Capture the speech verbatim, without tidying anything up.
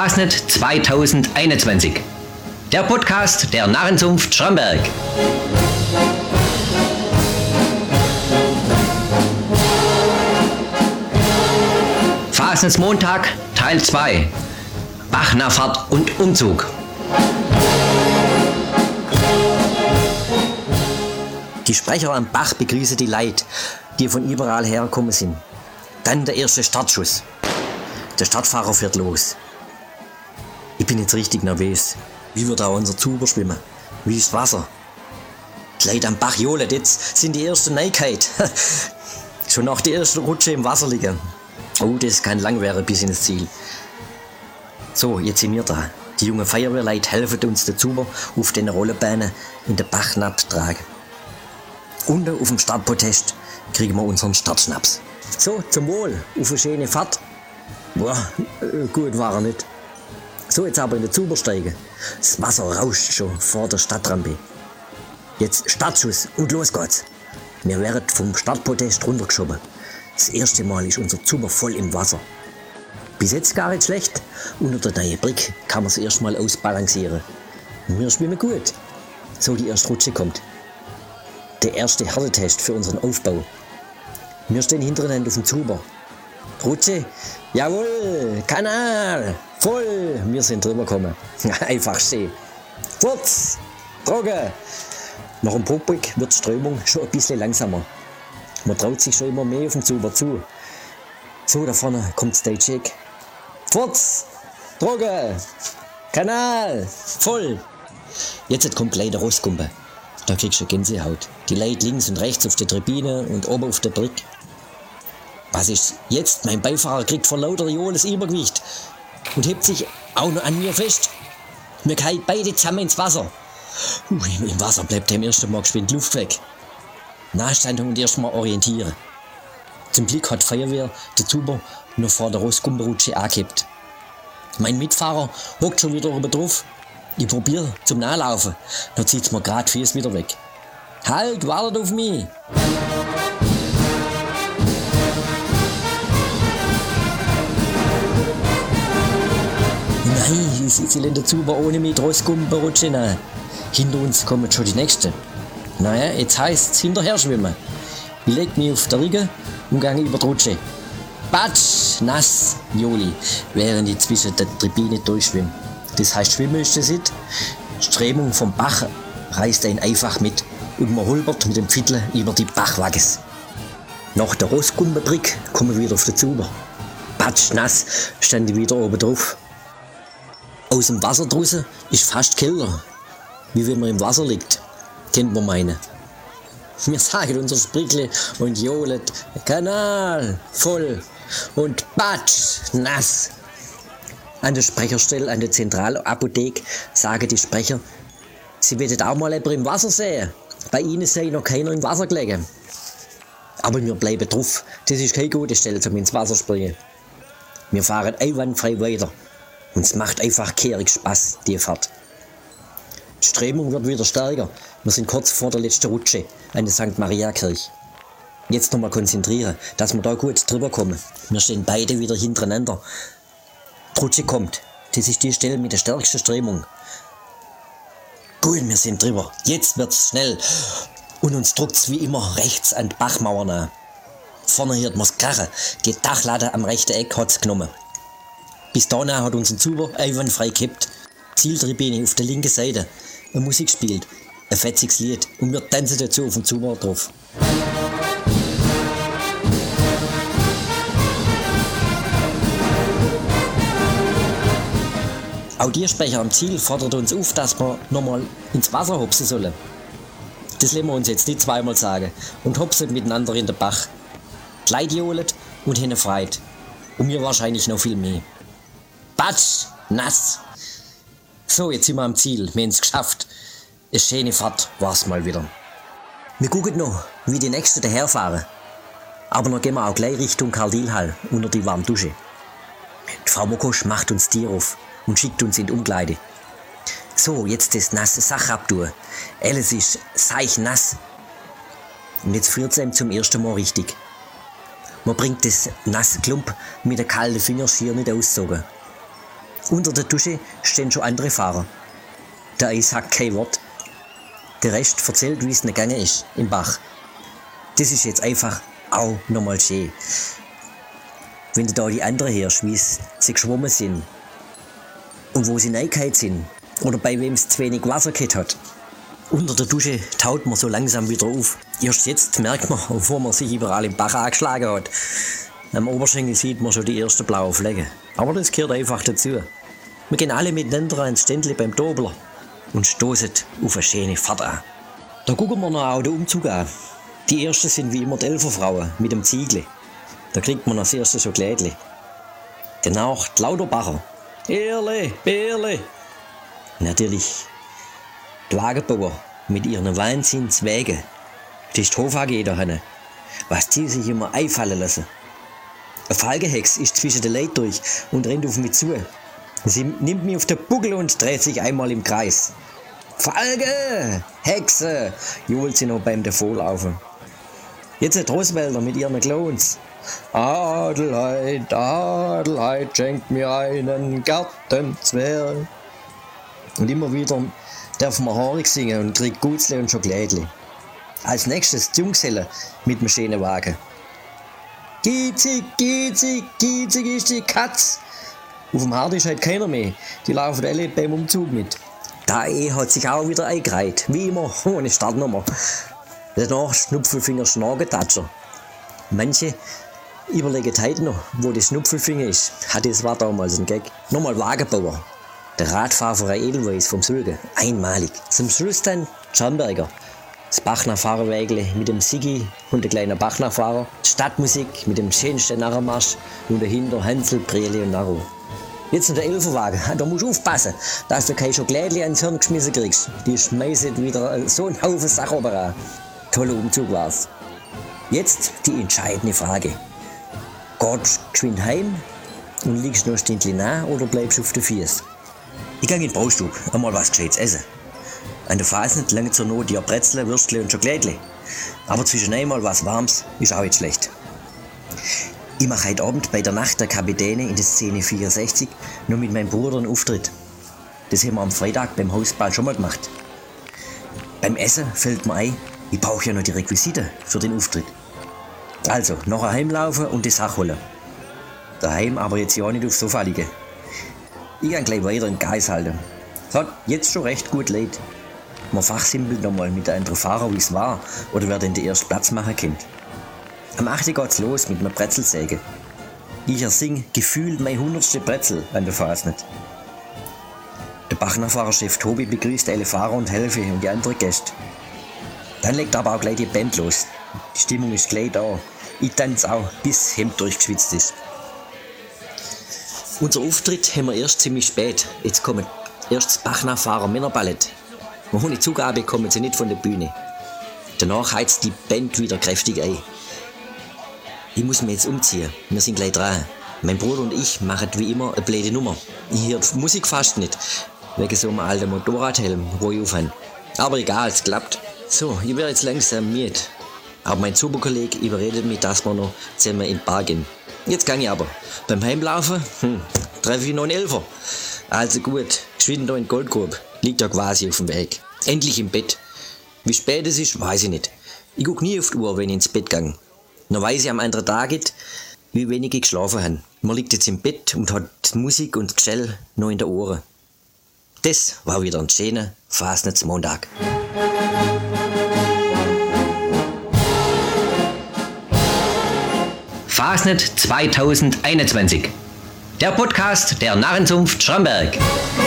Fastnet zweitausendeinundzwanzig. Der Podcast der Narrenzunft Schramberg. Fastnets Montag Teil zwei. Bachnachfahrt und Umzug. Die Sprecher am Bach begrüßen die Leute, die von überall hergekommen sind. Dann der erste Startschuss. Der Stadtfahrer fährt los. Ich bin jetzt richtig nervös. Wie wird auch unser Zuber schwimmen? Wie ist das Wasser? Die Leute am Bach johlen, jetzt sind die ersten Neuigkeit. Schon nach der ersten Rutsche im Wasser liegen. Oh, das kann lang werden bis ins Ziel. So, jetzt sind wir da. Die jungen Feuerwehrleute helfen uns den Zuber auf den Rollebahnen in den Bach tragen. Unten auf dem Startprotest kriegen wir unseren Startschnaps. So, zum Wohl, auf eine schöne Fahrt. Boah, gut war er nicht. So, jetzt aber in den Zuber steigen. Das Wasser rauscht schon vor der Stadtrampe. Jetzt Startschuss und los geht's. Wir werden vom Startprotest runtergeschoben. Das erste Mal ist unser Zuber voll im Wasser. Bis jetzt gar nicht schlecht. Unter der neuen Brücke kann man es erst mal ausbalancieren. Und wir schwimmen gut. So, die erste Rutsche kommt. Der erste Härtetest für unseren Aufbau. Wir stehen hintereinander auf dem Zuber. Rutsche, jawohl, Kanal, voll, wir sind drüber gekommen. Einfach stehen. Furz, trocken. Nach dem Bruckbrück wird die Strömung schon ein bisschen langsamer. Man traut sich schon immer mehr auf den Zuber zu. So, da vorne kommt Stage Check. Furz, trocken, Kanal, voll. Jetzt kommt gleich der Rostkumpe. Da kriegst du Gänsehaut. Die Leute links und rechts auf der Tribüne und oben auf der Brücke. Was ist jetzt? Mein Beifahrer kriegt vor lauter Johlen das Übergewicht und hebt sich auch noch an mir fest. Wir fallen beide zusammen ins Wasser. Uh, im Wasser bleibt im ersten Mal geschwind Luft weg. Nachstanden und erst mal orientieren. Zum Glück hat die Feuerwehr den Zuber noch vor der Rostkumpenrutsche angehebt. Mein Mitfahrer hockt schon wieder oben drauf. Ich probiere zum Nachlaufen. Dann zieht's mir grad Füße wieder weg. Halt, wartet auf mich! Nein, ich sitze in der Zuber ohne mich Rostkumpen rutschen. Hinter uns kommen schon die Nächsten. Naja, jetzt heisst's hinterher schwimmen. Ich leg mich auf der Rücken und gehe über die Rutsche. Batsch, nass, Joli, während ich zwischen der Tribüne durchschwimme. Das heißt, Schwimmen ist das nicht. Die Strömung vom Bach reißt einen einfach mit und man holpert mit dem Pfittel über die Bachwagges. Nach der Rostkumpenbrücke kommen wir wieder auf den Zuber. Patsch nass, stand ich wieder oben drauf. Aus dem Wasser draußen ist fast kälter, wie wenn man im Wasser liegt, kennt man meinen. Wir sagen unser Sprickle und johlet, Kanal, voll und Patsch nass. An der Sprecherstelle, an der Zentralapotheke, sagen die Sprecher, sie werden auch mal jemanden im Wasser sehen. Bei ihnen sei noch keiner im Wasser gelegen. Aber wir bleiben drauf. Das ist keine gute Stelle, um ins Wasser zu springen. Wir fahren einwandfrei weiter. Und es macht einfach kehrig Spaß, die Fahrt. Die Strömung wird wieder stärker. Wir sind kurz vor der letzten Rutsche an der Sankt Maria Kirche. Jetzt nochmal konzentrieren, dass wir da gut drüber kommen. Wir stehen beide wieder hintereinander. Die Rutsche kommt. Das ist die Stelle mit der stärksten Strömung. Gut, wir sind drüber. Jetzt wird's schnell. Und uns druckt's wie immer rechts an die Bachmauer nach. Vorne hört man's krachen. Die Dachlatte am rechten Eck hat's genommen. Bis dahin hat unser Zuber einwandfrei gekippt. Zieltribüne auf der linken Seite. Eine Musik spielt. Ein fetziges Lied. Und wir tanzen dazu auf dem Zuber drauf. Auch die Sprecher am Ziel fordert uns auf, dass wir nochmal ins Wasser hopsen sollen. Das lassen wir uns jetzt nicht zweimal sagen und hopsen miteinander in den Bach. Die Leute johlen und hinten freit. Und mir wahrscheinlich noch viel mehr. Batsch, nass. So, jetzt sind wir am Ziel. Wir haben es geschafft. Eine schöne Fahrt war's mal wieder. Wir gucken noch, wie die Nächsten daherfahren. Aber noch gehen wir auch gleich Richtung Karl-Diehl-Hall unter die warme Dusche. Die Frau Mokosch macht uns Tier auf und schickt uns in die Umkleide. So, jetzt das nasse Sach abtun. Alles ist seichnass. Und jetzt friert es ihm zum ersten Mal richtig. Man bringt das nasse Klump mit der kalten Fingerschier nicht auszogen. Unter der Dusche stehen schon andere Fahrer. Der eine sagt kein Wort. Der Rest erzählt, wie es nicht gegangen ist im Bach. Das ist jetzt einfach auch nochmal schön. Wenn du da die anderen hörst, wie sie geschwommen sind und wo sie reingehauen sind oder bei wem es zu wenig Wasser gehabt hat. Unter der Dusche taut man so langsam wieder auf. Erst jetzt merkt man, wo man sich überall im Bach angeschlagen hat. Am Oberschenkel sieht man schon die ersten blauen Flecken. Aber das gehört einfach dazu. Wir gehen alle miteinander ans Ständli beim Dobler und stoßen auf eine schöne Fahrt an. Da gucken wir noch auch den Umzug an. Die ersten sind wie immer die Elferfrauen mit dem Ziegel. Da kriegt man als erstes so Glädli. Danach die Lauterbacher. Erle, Berle. Natürlich die Wagenbauer mit ihren Wahnsinnswägen. Das ist die Hof A G da hinten. Was die sich immer einfallen lassen. Eine Falkenhex ist zwischen den Leuten durch und rennt auf mich zu. Sie nimmt mich auf den Buckel und dreht sich einmal im Kreis. Falke! Hexe! johlt sie noch beim Davonlaufen. Jetzt ein Trostwälder mit ihren Clowns. Adelheid, Adelheid, schenkt mir einen Gartenzwerg. Und immer wieder darf man Horig singen und kriegt Gutzle und Schokolädli. Als nächstes die Junggesellen mit dem schönen Wagen. Giezig, giezig, giezig ist die Katz. Auf dem Hart ist halt keiner mehr. Die laufen alle beim Umzug mit. Der E hat sich auch wieder eingereiht. Wie immer, ohne Startnummer. Danach Schnupfelfinger Schnagetatscher. Manche überlegen heute noch, wo der Schnupfelfinger ist. Ha, das war damals ein Gag. Nochmal Wagenbauer. Der Radfahrer Edelweiss vom Sulge. Einmalig. Zum Schluss dann Schamberger. Das Bachner-Fahrerwägle mit dem Sigi und der kleine Bachner-Fahrer. Stadtmusik mit dem schönsten Narrenmarsch und dahinter Hansel, Brele und Narro. Jetzt noch der Elferwagen. Da musst du aufpassen, dass du kein Schokolädli ans Hirn geschmissen kriegst. Die schmeißen wieder so einen Haufen Sachen an. Toller Umzug war's. Jetzt die entscheidende Frage. Gehst du geschwind heim und liegst noch ein Stündchen nach oder bleibst du auf den Füßen? Ich gehe in den Baustub, einmal was Gescheites essen. An der Fasnet lange zur Not ja Brezel, Würstle und Schokolädli. Aber zwischen einmal was Warmes ist auch nicht schlecht. Ich mache heute Abend bei der Nacht der Kapitäne in der Szene vierundsechzig noch mit meinem Bruder einen Auftritt. Das haben wir am Freitag beim Hausball schon mal gemacht. Beim Essen fällt mir ein, ich brauche ja noch die Requisite für den Auftritt. Also, nachher heimlaufen und die Sache holen. Daheim aber jetzt ja nicht aufs Sofa liegen. Ich kann gleich weiter in Geis halten. Es hat jetzt schon recht gut leid. Man fachsimpelt nochmal mit der anderen Fahrer, wie es war oder wer denn den ersten Platz machen kennt. Am achten geht's los mit einer Brezelsäge. Ich ersing gefühlt mein hundertste Brezel an der Fasnet. Der Bachnerfahrerchef Tobi begrüßt alle Fahrer und Helfer und die anderen Gäste. Dann legt aber auch gleich die Band los. Die Stimmung ist gleich da. Ich tanze auch, bis das Hemd durchgeschwitzt ist. Unser Auftritt haben wir erst ziemlich spät. Jetzt kommen erst das Bachnerfahrer Männerballett. Ohne Zugabe kommen sie nicht von der Bühne. Danach heizt die Band wieder kräftig ein. Ich muss mich jetzt umziehen. Wir sind gleich dran. Mein Bruder und ich machen wie immer eine blöde Nummer. Ich höre die Musik fast nicht. Wegen so einem alten Motorradhelm, wo ich aufhöre. Aber egal, es klappt. So, ich werde jetzt langsam müde. Aber mein Superkollege überredet mich, dass wir noch zusammen in den Park gehen. Jetzt kann ich aber. Beim Heimlaufen hm, treffe ich noch einen Elfer. Also gut, geschwind noch in Goldgrube. Liegt ja quasi auf dem Weg. Endlich im Bett. Wie spät es ist, weiß ich nicht. Ich gucke nie auf die Uhr, wenn ich ins Bett gehe. Dann weiß ich am anderen Tag, wie wenig ich geschlafen habe. Man liegt jetzt im Bett und hat die Musik und das Geschell noch in den Ohren. Das war wieder ein schöner Fasnachtsmontag. Fasnet zwanzig einundzwanzig. Der Podcast der Narrenzunft Schramberg.